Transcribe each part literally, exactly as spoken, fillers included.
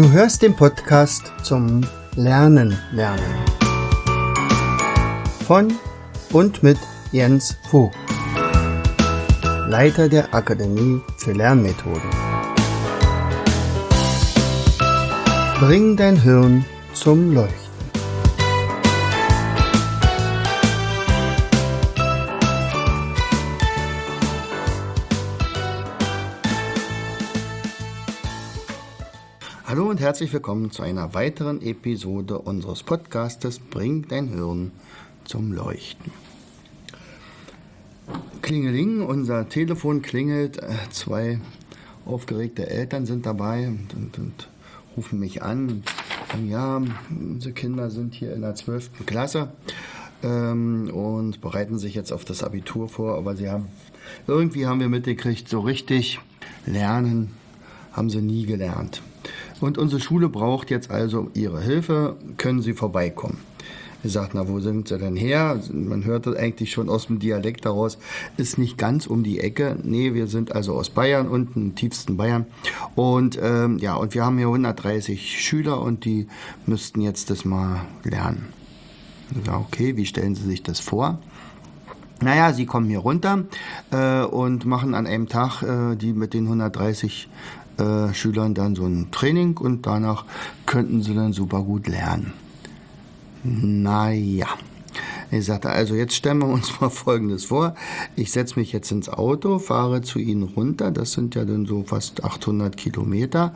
Du hörst den Podcast zum Lernen lernen von und mit Jens Vogt, Leiter der Akademie für Lernmethoden. Bring dein Hirn zum Leuchten. Hallo und herzlich willkommen zu einer weiteren Episode unseres Podcastes Bring dein Hirn zum Leuchten. Klingeling, unser Telefon klingelt, zwei aufgeregte Eltern sind dabei und, und, und rufen mich an und sagen, ja, unsere Kinder sind hier in der zwölften Klasse ähm, und bereiten sich jetzt auf das Abitur vor, aber sie haben, irgendwie haben wir mitgekriegt, so richtig lernen haben sie nie gelernt. Und unsere Schule braucht jetzt also Ihre Hilfe, können Sie vorbeikommen? Ich sagte, na, wo sind Sie denn her? Man hört das eigentlich schon aus dem Dialekt daraus, ist nicht ganz um die Ecke. Nee, wir sind also aus Bayern, unten im tiefsten Bayern. Und ähm, ja, und wir haben hier hundertdreißig Schüler und die müssten jetzt das mal lernen. Ich sage, okay, wie stellen Sie sich das vor? Naja, Sie kommen hier runter äh, und machen an einem Tag äh, die mit den hundertdreißig Äh, Schülern dann so ein Training und danach könnten sie dann super gut lernen. Naja, ich sagte, also jetzt stellen wir uns mal Folgendes vor. Ich setze mich jetzt ins Auto, fahre zu Ihnen runter, das sind ja dann so fast achthundert Kilometer.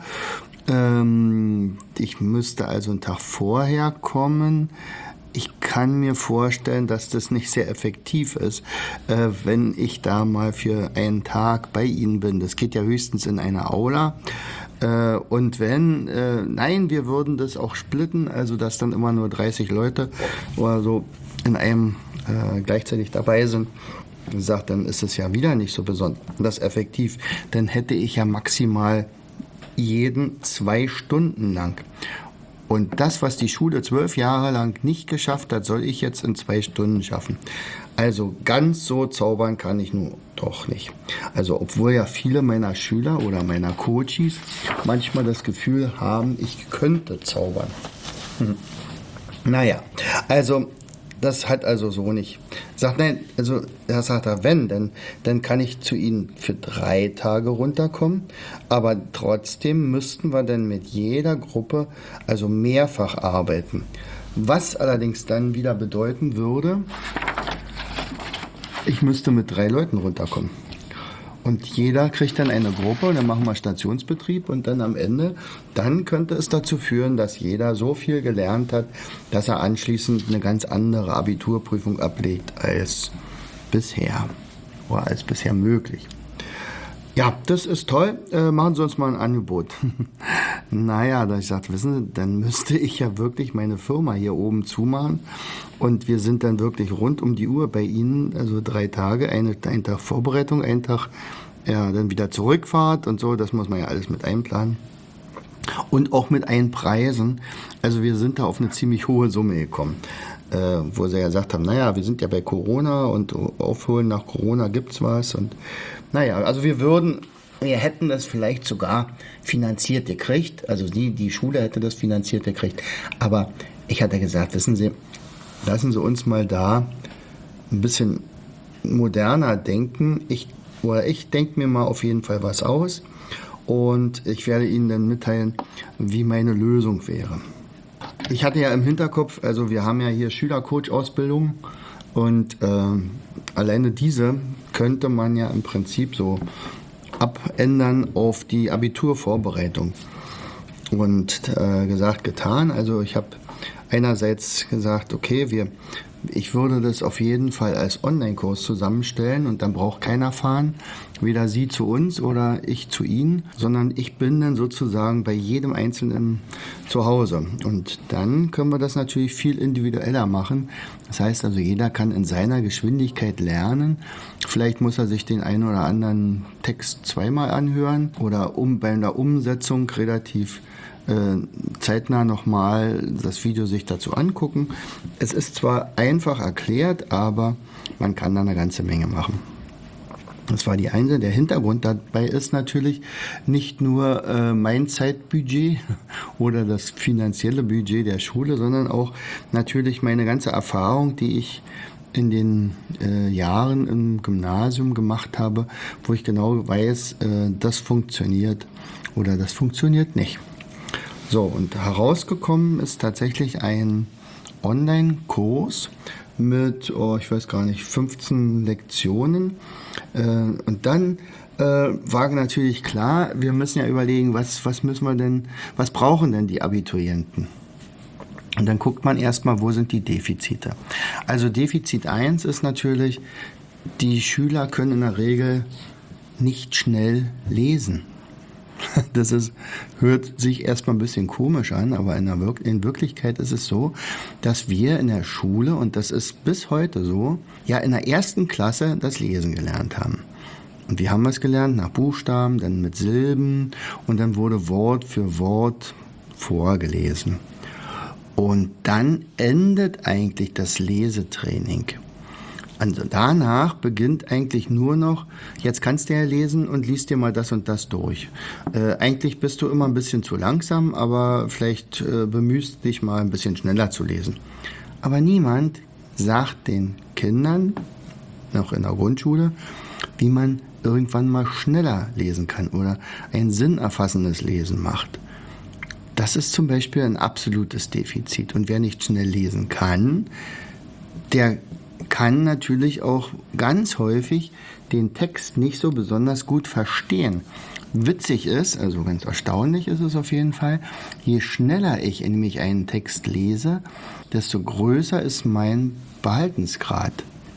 Ähm, ich müsste also einen Tag vorher kommen. Ich kann mir vorstellen, dass das nicht sehr effektiv ist, äh, wenn ich da mal für einen Tag bei Ihnen bin. Das geht ja höchstens in einer Aula. Äh, und wenn, äh, nein, wir würden das auch splitten, also dass dann immer nur dreißig Leute oder so in einem äh, gleichzeitig dabei sind. Sagt, dann ist es ja wieder nicht so besonders effektiv. Dann hätte ich ja maximal jeden zwei Stunden lang. Und das, was die Schule zwölf Jahre lang nicht geschafft hat, soll ich jetzt in zwei Stunden schaffen. Also ganz so zaubern kann ich nur doch nicht. Also obwohl ja viele meiner Schüler oder meiner Coaches manchmal das Gefühl haben, ich könnte zaubern. Hm. Naja, also das hat also so nicht. Sagt, nein, also er sagt er, wenn, dann, dann kann ich zu Ihnen für drei Tage runterkommen, aber trotzdem müssten wir dann mit jeder Gruppe also mehrfach arbeiten. Was allerdings dann wieder bedeuten würde, ich müsste mit drei Leuten runterkommen. Und jeder kriegt dann eine Gruppe und dann machen wir Stationsbetrieb und dann am Ende, dann könnte es dazu führen, dass jeder so viel gelernt hat, dass er anschließend eine ganz andere Abiturprüfung ablegt als bisher oder als bisher möglich. Ja, das ist toll. Äh, machen Sie uns mal ein Angebot. Naja, da ich sagte, wissen Sie, dann müsste ich ja wirklich meine Firma hier oben zumachen und wir sind dann wirklich rund um die Uhr bei Ihnen, also drei Tage, eine, ein Tag Vorbereitung, ein Tag ja, dann wieder Zurückfahrt und so, das muss man ja alles mit einplanen. Und auch mit Einpreisen. Also wir sind da auf eine ziemlich hohe Summe gekommen, äh, wo sie ja gesagt haben, naja, wir sind ja bei Corona und aufholen nach Corona gibt's was. Und naja, also wir würden, wir hätten das vielleicht sogar finanziert gekriegt. Also die, die Schule hätte das finanziert gekriegt. Aber ich hatte gesagt, wissen Sie, lassen Sie uns mal da ein bisschen moderner denken. Ich, oder ich denke mir mal auf jeden Fall was aus. Und ich werde Ihnen dann mitteilen, wie meine Lösung wäre. Ich hatte ja im Hinterkopf, also wir haben ja hier Schülercoach-Ausbildung und äh, alleine diese könnte man ja im Prinzip so abändern auf die Abiturvorbereitung. Und äh, gesagt, getan. Also ich habe einerseits gesagt, okay, wir ich würde das auf jeden Fall als Online-Kurs zusammenstellen und dann braucht keiner fahren, weder Sie zu uns oder ich zu Ihnen, sondern ich bin dann sozusagen bei jedem Einzelnen zu Hause. Und dann können wir das natürlich viel individueller machen. Das heißt also, jeder kann in seiner Geschwindigkeit lernen. Vielleicht muss er sich den einen oder anderen Text zweimal anhören oder um, bei einer Umsetzung relativ zeitnah nochmal das Video sich dazu angucken. Es ist zwar einfach erklärt, aber man kann da eine ganze Menge machen. Das war die eine. Der Hintergrund dabei ist natürlich nicht nur äh, mein Zeitbudget oder das finanzielle Budget der Schule, sondern auch natürlich meine ganze Erfahrung, die ich in den äh, Jahren im Gymnasium gemacht habe, wo ich genau weiß, äh, das funktioniert oder das funktioniert nicht. So, und herausgekommen ist tatsächlich ein Online-Kurs mit, oh, ich weiß gar nicht, fünfzehn Lektionen. Äh, und dann äh, war natürlich klar, wir müssen ja überlegen, was, was müssen wir denn, was brauchen denn die Abiturienten? Und dann guckt man erstmal, wo sind die Defizite. Also Defizit eins ist natürlich, die Schüler können in der Regel nicht schnell lesen. Das ist, hört sich erstmal ein bisschen komisch an, aber in, der Wir- in Wirklichkeit ist es so, dass wir in der Schule, und das ist bis heute so, ja in der ersten Klasse das Lesen gelernt haben. Und wie haben wir es gelernt? Nach Buchstaben, dann mit Silben und dann wurde Wort für Wort vorgelesen. Und dann endet eigentlich das Lesetraining. Also danach beginnt eigentlich nur noch, jetzt kannst du ja lesen und liest dir mal das und das durch. Äh, eigentlich bist du immer ein bisschen zu langsam, aber vielleicht äh, bemühst dich mal ein bisschen schneller zu lesen. Aber niemand sagt den Kindern, noch in der Grundschule, wie man irgendwann mal schneller lesen kann oder ein sinnerfassendes Lesen macht. Das ist zum Beispiel ein absolutes Defizit. Und wer nicht schnell lesen kann, der kann natürlich auch ganz häufig den Text nicht so besonders gut verstehen. Witzig ist, also ganz erstaunlich ist es auf jeden Fall, je schneller ich nämlich einen Text lese, desto größer ist mein Behaltensgrad.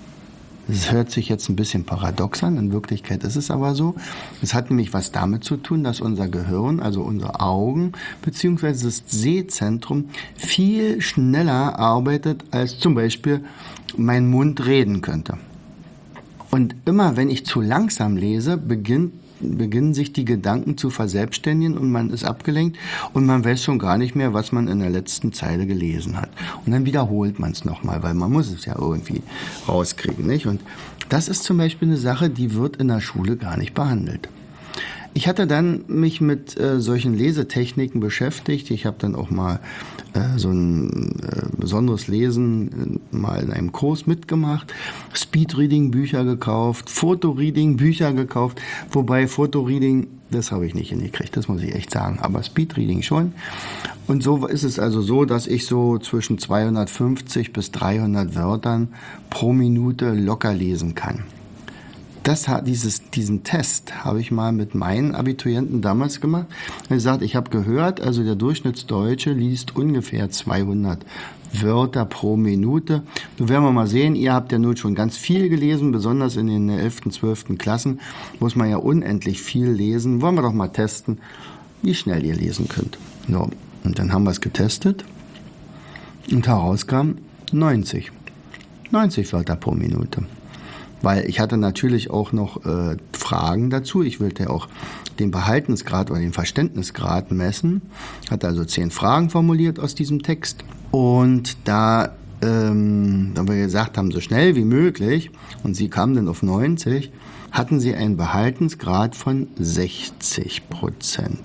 Das hört sich jetzt ein bisschen paradox an, in Wirklichkeit ist es aber so. Es hat nämlich was damit zu tun, dass unser Gehirn, also unsere Augen bzw. das Sehzentrum viel schneller arbeitet, als zum Beispiel mein Mund reden könnte. Und immer wenn ich zu langsam lese, beginnt beginnen sich die Gedanken zu verselbstständigen und man ist abgelenkt und man weiß schon gar nicht mehr, was man in der letzten Zeile gelesen hat. Und dann wiederholt man es nochmal, weil man muss es ja irgendwie rauskriegen, nicht? Und das ist zum Beispiel eine Sache, die wird in der Schule gar nicht behandelt. Ich hatte dann mich mit äh, solchen Lesetechniken beschäftigt. Ich habe dann auch mal äh, so ein äh, besonderes Lesen äh, mal in einem Kurs mitgemacht, Speedreading-Bücher gekauft, Fotoreading-Bücher gekauft, wobei Fotoreading, das habe ich nicht hingekriegt, das muss ich echt sagen, aber Speedreading schon. Und so ist es also so, dass ich so zwischen zweihundertfünfzig bis dreihundert Wörtern pro Minute locker lesen kann. Das, dieses, diesen Test habe ich mal mit meinen Abiturienten damals gemacht. Ich habe gesagt, ich habe gehört, also der Durchschnittsdeutsche liest ungefähr zweihundert Wörter pro Minute. Nun werden wir mal sehen, ihr habt ja nun schon ganz viel gelesen, besonders in den elften, zwölften Klassen muss man ja unendlich viel lesen. Wollen wir doch mal testen, wie schnell ihr lesen könnt. So, und dann haben wir es getestet und herauskam neunzig. neunzig Wörter pro Minute. Weil ich hatte natürlich auch noch äh, Fragen dazu. Ich wollte ja auch den Behaltensgrad oder den Verständnisgrad messen. Hatte also zehn Fragen formuliert aus diesem Text. Und da, ähm, da wir gesagt haben, so schnell wie möglich, und sie kamen dann auf neunzig, hatten sie einen Behaltensgrad von sechzig Prozent.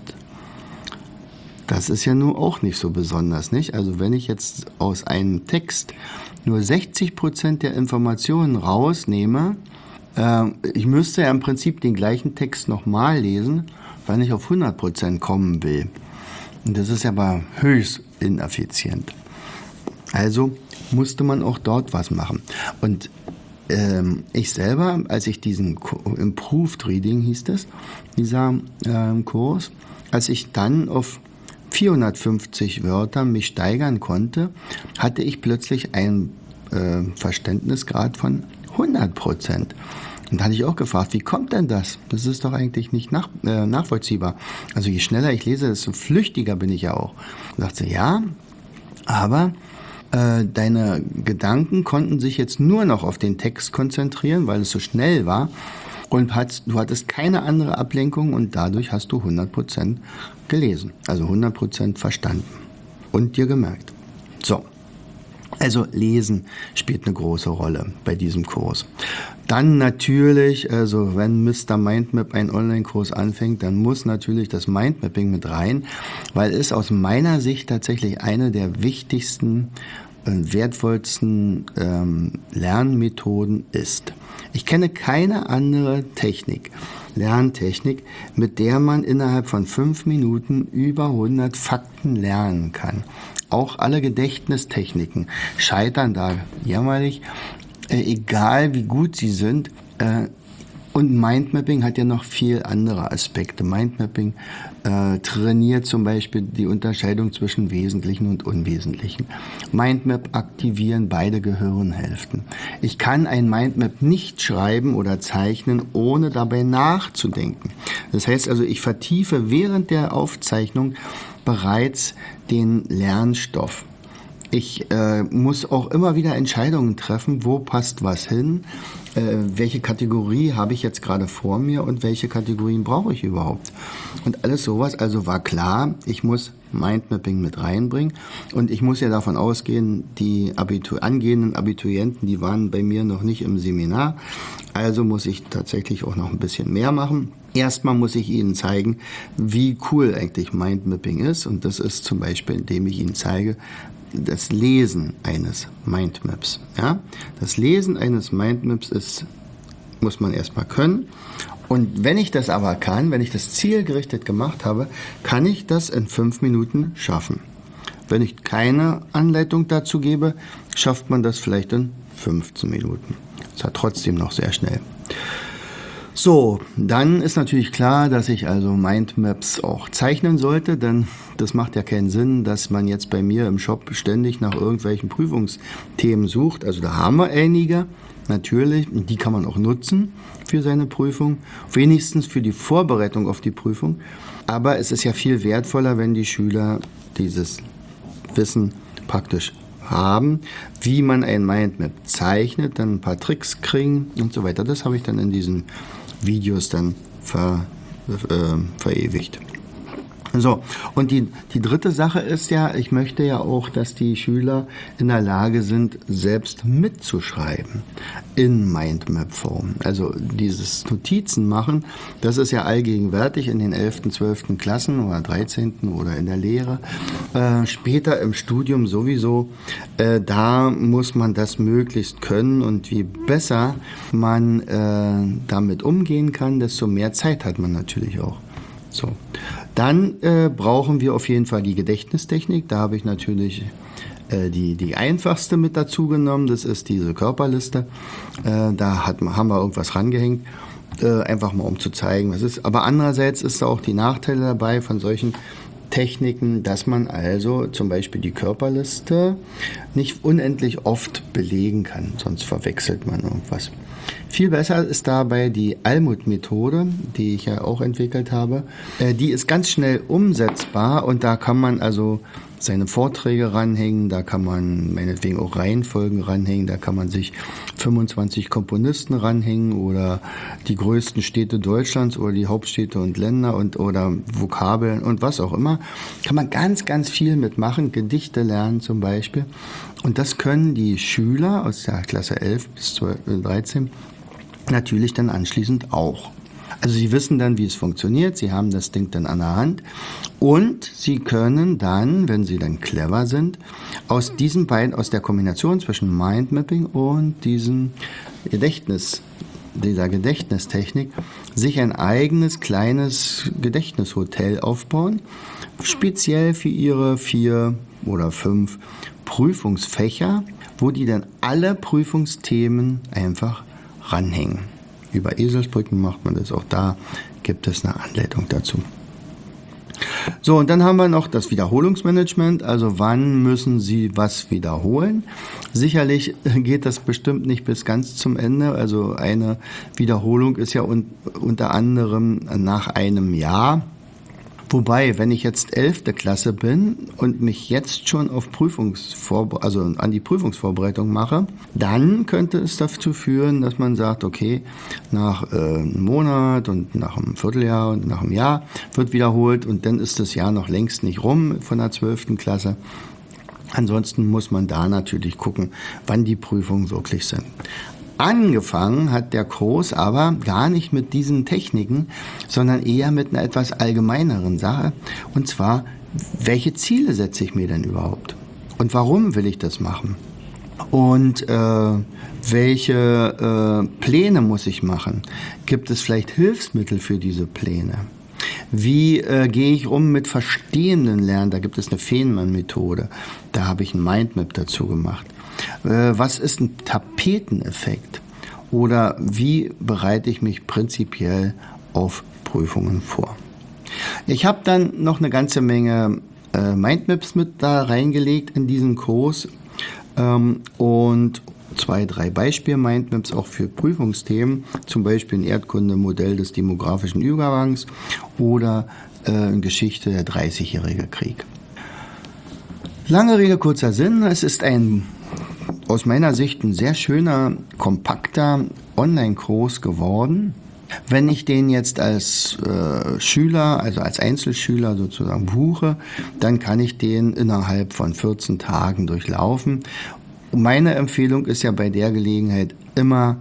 Das ist ja nun auch nicht so besonders, nicht? Also wenn ich jetzt aus einem Text nur sechzig Prozent der Informationen rausnehme, äh, ich müsste ja im Prinzip den gleichen Text nochmal lesen, weil ich auf hundert Prozent kommen will. Und das ist aber höchst ineffizient. Also musste man auch dort was machen. Und ähm, ich selber, als ich diesen Improved Reading hieß das, dieser äh, Kurs, als ich dann auf vierhundertfünfzig Wörter mich steigern konnte, hatte ich plötzlich einen äh, Verständnisgrad von hundert Prozent. Und da hatte ich auch gefragt, wie kommt denn das? Das ist doch eigentlich nicht nach, äh, nachvollziehbar. Also je schneller ich lese, desto flüchtiger bin ich ja auch. Und dachte sie, ja, aber äh, deine Gedanken konnten sich jetzt nur noch auf den Text konzentrieren, weil es so schnell war. Und hat, du hattest keine andere Ablenkung und dadurch hast du hundert Prozent gelesen, also hundert Prozent verstanden und dir gemerkt. So, also Lesen spielt eine große Rolle bei diesem Kurs. Dann natürlich, also wenn Mister Mindmap einen Online-Kurs anfängt, dann muss natürlich das Mindmapping mit rein, weil es aus meiner Sicht tatsächlich eine der wichtigsten und wertvollsten ähm, Lernmethoden ist. Ich kenne keine andere Technik, Lerntechnik, mit der man innerhalb von fünf Minuten über hundert Fakten lernen kann. Auch alle Gedächtnistechniken scheitern da jämmerlich, äh, egal wie gut sie sind. Äh, und Mindmapping hat ja noch viel andere Aspekte. Mindmapping äh, trainiert zum Beispiel die Unterscheidung zwischen Wesentlichen und Unwesentlichen. Mindmap aktivieren beide Gehirnhälften. Ich kann ein Mindmap nicht schreiben oder zeichnen, ohne dabei nachzudenken. Das heißt also, ich vertiefe während der Aufzeichnung bereits den Lernstoff. Ich äh, muss auch immer wieder Entscheidungen treffen, wo passt was hin, äh, welche Kategorie habe ich jetzt gerade vor mir und welche Kategorien brauche ich überhaupt. Und alles sowas, also war klar, ich muss Mindmapping mit reinbringen und ich muss ja davon ausgehen, die Abitur- angehenden Abiturienten, die waren bei mir noch nicht im Seminar, also muss ich tatsächlich auch noch ein bisschen mehr machen. Erstmal muss ich Ihnen zeigen, wie cool eigentlich Mindmapping ist und das ist zum Beispiel, indem ich Ihnen zeige, das Lesen eines Mindmaps. Ja? Das Lesen eines Mindmaps ist, muss man erstmal können. Und wenn ich das aber kann, wenn ich das zielgerichtet gemacht habe, kann ich das in fünf Minuten schaffen. Wenn ich keine Anleitung dazu gebe, schafft man das vielleicht in fünfzehn Minuten. Das ist ja trotzdem noch sehr schnell. So, dann ist natürlich klar, dass ich also Mindmaps auch zeichnen sollte, denn das macht ja keinen Sinn, dass man jetzt bei mir im Shop ständig nach irgendwelchen Prüfungsthemen sucht. Also da haben wir einige, natürlich, und die kann man auch nutzen für seine Prüfung, wenigstens für die Vorbereitung auf die Prüfung. Aber es ist ja viel wertvoller, wenn die Schüler dieses Wissen praktisch haben, wie man ein Mindmap zeichnet, dann ein paar Tricks kriegen und so weiter. Das habe ich dann in diesen Videos dann ver, äh, verewigt. So, und die, die dritte Sache ist ja, ich möchte ja auch, dass die Schüler in der Lage sind, selbst mitzuschreiben in Mindmap-Form. Also dieses Notizen machen, das ist ja allgegenwärtig in den elften, zwölften Klassen oder dreizehnten oder in der Lehre. Äh, später im Studium sowieso, äh, da muss man das möglichst können und je besser man äh, damit umgehen kann, desto mehr Zeit hat man natürlich auch. So. Dann äh, brauchen wir auf jeden Fall die Gedächtnistechnik. Da habe ich natürlich äh, die, die einfachste mit dazu genommen. Das ist diese Körperliste. Äh, da hat, haben wir irgendwas rangehängt, äh, einfach mal um zu zeigen, was ist. Aber andererseits ist da auch die Nachteile dabei von solchen Techniken, dass man also zum Beispiel die Körperliste nicht unendlich oft belegen kann, sonst verwechselt man irgendwas. Viel besser ist dabei die Almut-Methode, die ich ja auch entwickelt habe. Äh, die ist ganz schnell umsetzbar und da kann man also seine Vorträge ranhängen, da kann man meinetwegen auch Reihenfolgen ranhängen, da kann man sich fünfundzwanzig Komponisten ranhängen oder die größten Städte Deutschlands oder die Hauptstädte und Länder und oder Vokabeln und was auch immer. Kann man ganz, ganz viel mitmachen, Gedichte lernen zum Beispiel. Und das können die Schüler aus der Klasse elf bis dreizehn natürlich dann anschließend auch. Also sie wissen dann, wie es funktioniert, sie haben das Ding dann an der Hand und sie können dann, wenn sie dann clever sind, aus diesen beiden, aus der Kombination zwischen Mindmapping und diesem Gedächtnis, dieser Gedächtnistechnik, sich ein eigenes kleines Gedächtnishotel aufbauen, speziell für ihre vier oder fünf Prüfungsfächer, wo die dann alle Prüfungsthemen einfach ranhängen. Über Eselsbrücken macht man das, auch da gibt es eine Anleitung dazu. So, und dann haben wir noch das Wiederholungsmanagement, also wann müssen Sie was wiederholen. Sicherlich geht das bestimmt nicht bis ganz zum Ende, also eine Wiederholung ist ja un- unter anderem nach einem Jahr. Wobei, wenn ich jetzt elfte Klasse bin und mich jetzt schon auf Prüfungsvorbe- also an die Prüfungsvorbereitung mache, dann könnte es dazu führen, dass man sagt, okay, nach äh, einem Monat und nach einem Vierteljahr und nach einem Jahr wird wiederholt und dann ist das Jahr noch längst nicht rum von der zwölften Klasse. Ansonsten muss man da natürlich gucken, wann die Prüfungen wirklich sind. Angefangen hat der Kurs aber gar nicht mit diesen Techniken, sondern eher mit einer etwas allgemeineren Sache. Und zwar, welche Ziele setze ich mir denn überhaupt? Und warum will ich das machen? Und äh, welche äh, Pläne muss ich machen? Gibt es vielleicht Hilfsmittel für diese Pläne? Wie äh, gehe ich um mit verstehenden Lernen? Da gibt es eine Feynman-Methode. Da habe ich ein Mindmap dazu gemacht. Äh, was ist ein Tapeteneffekt? Oder wie bereite ich mich prinzipiell auf Prüfungen vor? Ich habe dann noch eine ganze Menge äh, Mindmaps mit da reingelegt in diesen Kurs ähm, und zwei, drei Beispiel-Mindmaps auch für Prüfungsthemen, zum Beispiel ein Erdkunde-Modell des demografischen Übergangs oder äh, eine Geschichte der dreißigjährige Krieg. Lange Rede, kurzer Sinn, es ist ein aus meiner Sicht ein sehr schöner, kompakter Online-Kurs geworden. Wenn ich den jetzt als äh, Schüler, also als Einzelschüler sozusagen buche, dann kann ich den innerhalb von vierzehn Tagen durchlaufen. Meine Empfehlung ist ja bei der Gelegenheit immer,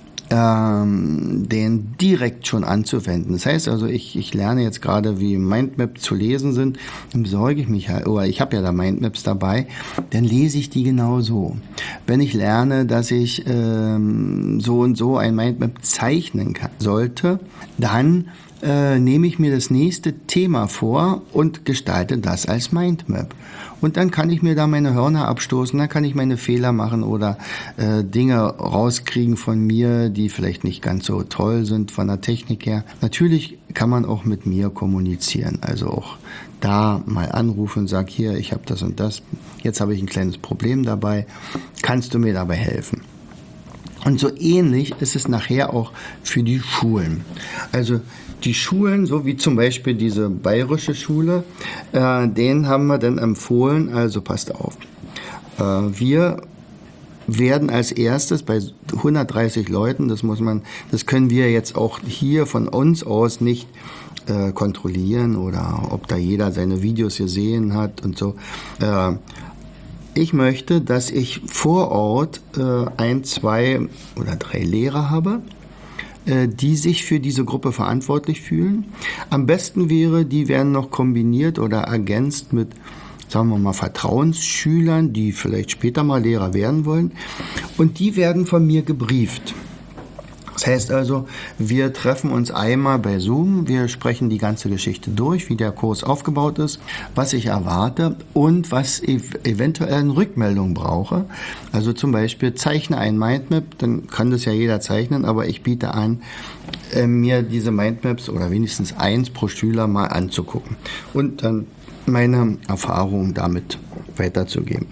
ähm, den direkt schon anzuwenden. Das heißt also, ich, ich lerne jetzt gerade, wie Mindmaps zu lesen sind, dann besorge ich mich halt, oder ich habe ja da Mindmaps dabei, dann lese ich die genau so. Wenn ich lerne, dass ich ähm, so und so ein Mindmap zeichnen kann, sollte, dann äh, nehme ich mir das nächste Thema vor und gestalte das als Mindmap. Und dann kann ich mir da meine Hörner abstoßen, dann kann ich meine Fehler machen oder äh, Dinge rauskriegen von mir, die vielleicht nicht ganz so toll sind von der Technik her. Natürlich kann man auch mit mir kommunizieren, also auch da mal anrufen und sagen, hier, ich habe das und das, jetzt habe ich ein kleines Problem dabei, kannst du mir dabei helfen? Und so ähnlich ist es nachher auch für die Schulen. Also die Schulen, so wie zum Beispiel diese bayerische Schule, äh, denen haben wir dann empfohlen, also passt auf, äh, wir werden als erstes bei hundertdreißig Leuten, das muss man, das können wir jetzt auch hier von uns aus nicht äh, kontrollieren oder ob da jeder seine Videos gesehen hat und so. Äh, Ich möchte, dass ich vor Ort äh, ein, zwei oder drei Lehrer habe, äh, die sich für diese Gruppe verantwortlich fühlen. Am besten wäre, die werden noch kombiniert oder ergänzt mit, sagen wir mal, Vertrauensschülern, die vielleicht später mal Lehrer werden wollen. Und die werden von mir gebrieft. Das heißt also, wir treffen uns einmal bei Zoom, wir sprechen die ganze Geschichte durch, wie der Kurs aufgebaut ist, was ich erwarte und was ev- eventuell eine Rückmeldung brauche. Also zum Beispiel zeichne ein Mindmap, dann kann das ja jeder zeichnen, aber ich biete an, äh, mir diese Mindmaps oder wenigstens eins pro Schüler mal anzugucken und dann meine Erfahrungen damit weiterzugeben.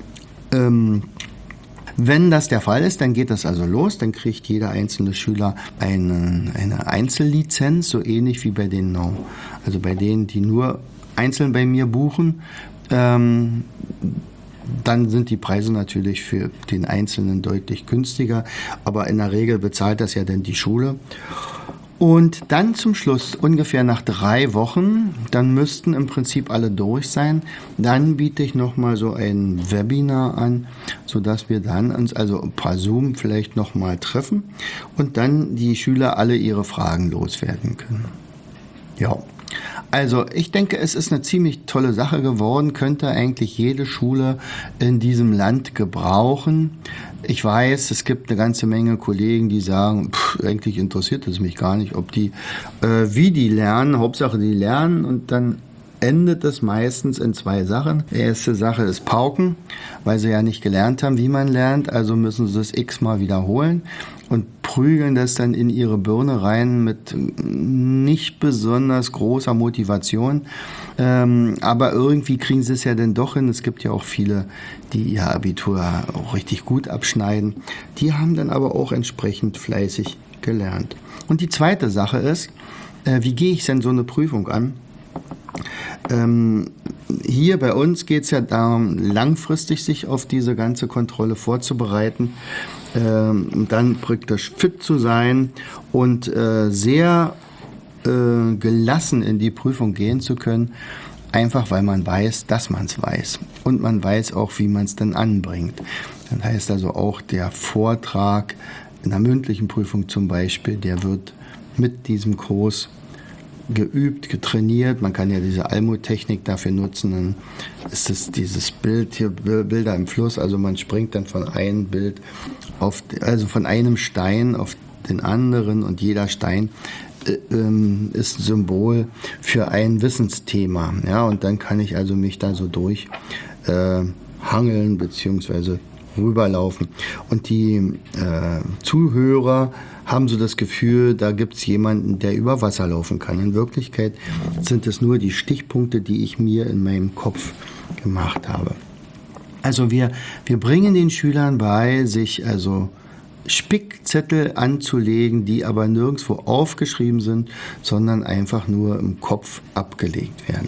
Ähm, Wenn das der Fall ist, dann geht das also los, dann kriegt jeder einzelne Schüler eine, eine Einzellizenz, so ähnlich wie bei den No. Also bei denen, die nur einzeln bei mir buchen, ähm, dann sind die Preise natürlich für den Einzelnen deutlich günstiger, aber in der Regel bezahlt das ja dann die Schule. Und dann zum Schluss, ungefähr nach drei Wochen, dann müssten im Prinzip alle durch sein. Dann biete ich nochmal so ein Webinar an, sodass wir dann uns also per Zoom vielleicht nochmal treffen und dann die Schüler alle ihre Fragen loswerden können. Ja, also ich denke, es ist eine ziemlich tolle Sache geworden, könnte eigentlich jede Schule in diesem Land gebrauchen. Ich weiß, es gibt eine ganze Menge Kollegen, die sagen, pff, eigentlich interessiert es mich gar nicht, ob die, äh, wie die lernen, Hauptsache die lernen und dann endet es meistens in zwei Sachen. Die erste Sache ist Pauken, weil sie ja nicht gelernt haben, wie man lernt, also müssen sie es x-mal wiederholen und prügeln das dann in ihre Birne rein mit nicht besonders großer Motivation. Ähm, aber irgendwie kriegen sie es ja dann doch hin. Es gibt ja auch viele, die ihr Abitur auch richtig gut abschneiden. Die haben dann aber auch entsprechend fleißig gelernt. Und die zweite Sache ist, äh, wie gehe ich denn so eine Prüfung an? Ähm, hier bei uns geht es ja darum, langfristig sich auf diese ganze Kontrolle vorzubereiten, ähm, dann praktisch fit zu sein und äh, sehr äh, gelassen in die Prüfung gehen zu können, einfach weil man weiß, dass man es weiß und man weiß auch, wie man es dann anbringt. Das heißt also auch der Vortrag in der mündlichen Prüfung zum Beispiel, der wird mit diesem Kurs geübt, getrainiert. Man kann ja diese Almo-Technik dafür nutzen. Dann ist es dieses Bild hier, Bilder im Fluss. Also man springt dann von einem Bild auf, also von einem Stein auf den anderen und jeder Stein äh, ähm, ist ein Symbol für ein Wissensthema. Ja, und dann kann ich also mich da so durch äh, hangeln beziehungsweise rüberlaufen. Und die äh, Zuhörer haben so das Gefühl, da gibt es jemanden, der über Wasser laufen kann. In Wirklichkeit sind es nur die Stichpunkte, die ich mir in meinem Kopf gemacht habe. Also wir, wir bringen den Schülern bei, sich also Spickzettel anzulegen, die aber nirgendwo aufgeschrieben sind, sondern einfach nur im Kopf abgelegt werden.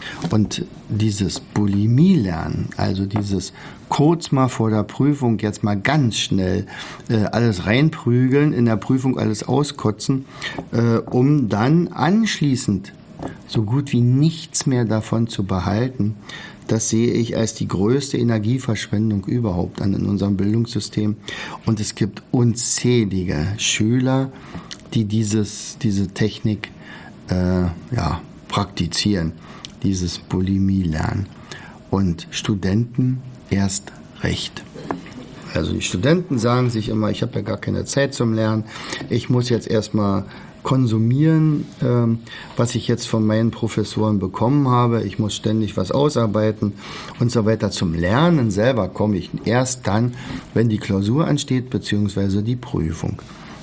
Und dieses Bulimie-Lernen, also dieses kurz mal vor der Prüfung jetzt mal ganz schnell äh, alles reinprügeln, in der Prüfung alles auskotzen, äh, um dann anschließend so gut wie nichts mehr davon zu behalten, das sehe ich als die größte Energieverschwendung überhaupt an in unserem Bildungssystem. Und es gibt unzählige Schüler, die dieses, diese Technik äh, ja, praktizieren, dieses Bulimie-Lernen. Und Studenten erst recht. Also die Studenten sagen sich immer, ich habe ja gar keine Zeit zum Lernen, ich muss jetzt erstmal konsumieren, ähm, was ich jetzt von meinen Professoren bekommen habe, ich muss ständig was ausarbeiten und so weiter. Zum Lernen selber komme ich erst dann, wenn die Klausur ansteht, beziehungsweise die Prüfung.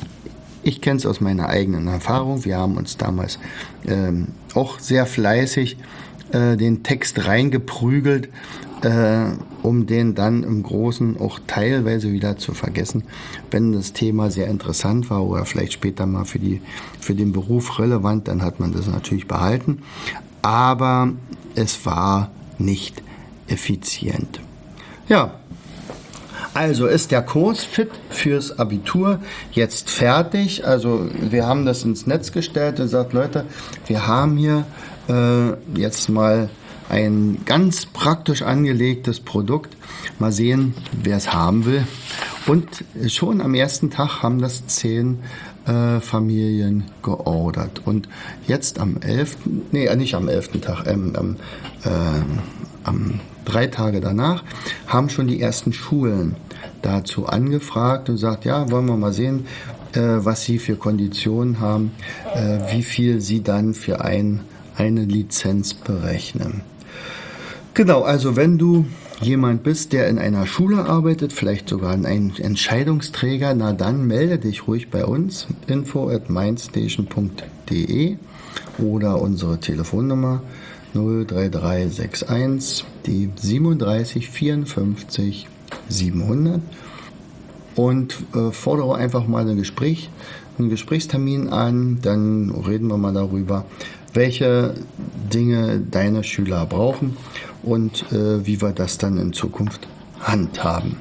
Ich kenne es aus meiner eigenen Erfahrung, wir haben uns damals ähm, auch sehr fleißig äh, den Text reingeprügelt, Äh, um den dann im Großen auch teilweise wieder zu vergessen, wenn das Thema sehr interessant war oder vielleicht später mal für, die, für den Beruf relevant, dann hat man das natürlich behalten. Aber es war nicht effizient. Ja, also ist der Kurs Fit fürs Abitur jetzt fertig. Also wir haben das ins Netz gestellt und gesagt, Leute, wir haben hier äh, jetzt mal ein ganz praktisch angelegtes Produkt. Mal sehen, wer es haben will. Und schon am ersten Tag haben das zehn äh, Familien geordert. Und jetzt am elften nee, nicht am elften Tag, ähm, am, äh, am drei Tage danach, haben schon die ersten Schulen dazu angefragt und sagt, ja, wollen wir mal sehen, äh, was sie für Konditionen haben, äh, wie viel sie dann für ein, eine Lizenz berechnen. Genau, also wenn du jemand bist, der in einer Schule arbeitet, vielleicht sogar ein Entscheidungsträger, na dann melde dich ruhig bei uns, info at mindstation punkt de oder unsere Telefonnummer null drei drei sechs eins, die siebenunddreißig vierundfünfzig siebenhundert und äh, fordere einfach mal ein Gespräch, einen Gesprächstermin an, dann reden wir mal darüber, welche Dinge deine Schüler brauchen und äh, wie wir das dann in Zukunft handhaben.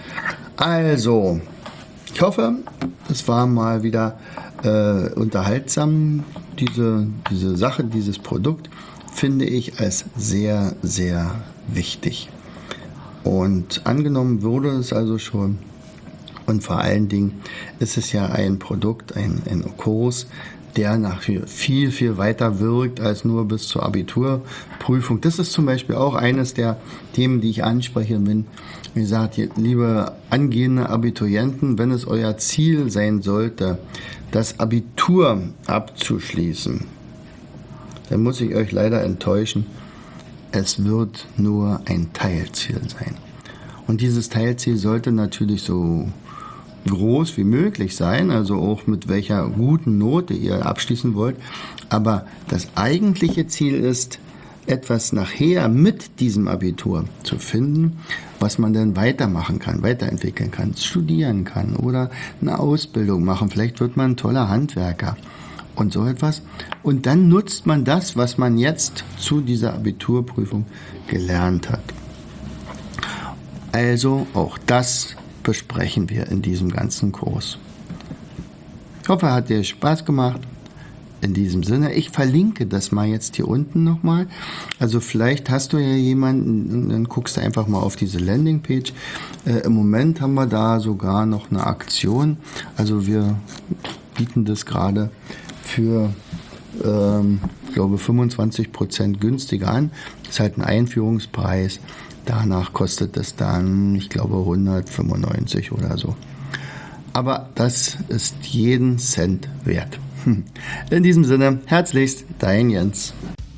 Also, ich hoffe, es war mal wieder äh, unterhaltsam. Diese, diese Sache, dieses Produkt finde ich als sehr, sehr wichtig. Und angenommen wurde es also schon. Und vor allen Dingen ist es ja ein Produkt, ein, ein Kurs, der nach viel, viel weiter wirkt als nur bis zur Abiturprüfung. Das ist zum Beispiel auch eines der Themen, die ich anspreche, wenn, wie gesagt, liebe angehende Abiturienten, wenn es euer Ziel sein sollte, das Abitur abzuschließen, dann muss ich euch leider enttäuschen, es wird nur ein Teilziel sein. Und dieses Teilziel sollte natürlich so groß wie möglich sein, also auch mit welcher guten Note ihr abschließen wollt. Aber das eigentliche Ziel ist, etwas nachher mit diesem Abitur zu finden, was man dann weitermachen kann, weiterentwickeln kann, studieren kann oder eine Ausbildung machen. Vielleicht wird man ein toller Handwerker und so etwas. Und dann nutzt man das, was man jetzt zu dieser Abiturprüfung gelernt hat. Also auch das besprechen wir in diesem ganzen Kurs. Ich hoffe, hat dir Spaß gemacht. in diesem Sinne, ich verlinke das mal jetzt hier unten nochmal. Also vielleicht hast du ja jemanden, dann guckst du einfach mal auf diese Landingpage. Äh, Im Moment haben wir da sogar noch eine Aktion. Also wir bieten das gerade für, ähm, ich glaube, fünfundzwanzig Prozent günstiger an. Das ist halt ein Einführungspreis. Danach kostet es dann, ich glaube, hundertfünfundneunzig oder so. Aber das ist jeden Cent wert. In diesem Sinne, herzlichst, dein Jens.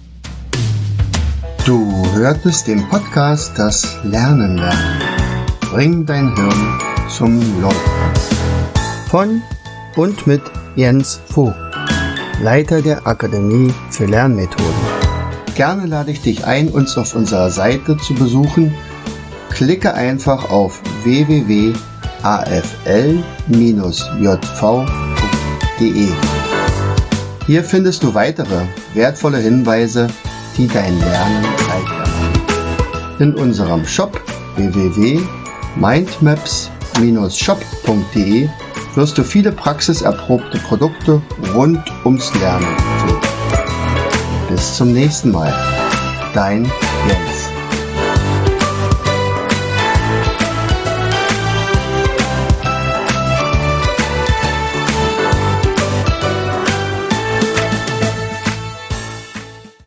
Du hörtest den Podcast Das Lernen lernen. Bring dein Hirn zum Laufen. Von und mit Jens Vogt, Leiter der Akademie für Lernmethoden. Gerne lade ich dich ein, uns auf unserer Seite zu besuchen. Klicke einfach auf w w w punkt a f l j v punkt d e. Hier findest du weitere wertvolle Hinweise, die dein Lernen leichter machen. In unserem Shop w w w punkt mindmaps shop punkt d e wirst du viele praxiserprobte Produkte rund ums Lernen finden. Bis zum nächsten Mal. Dein Jens.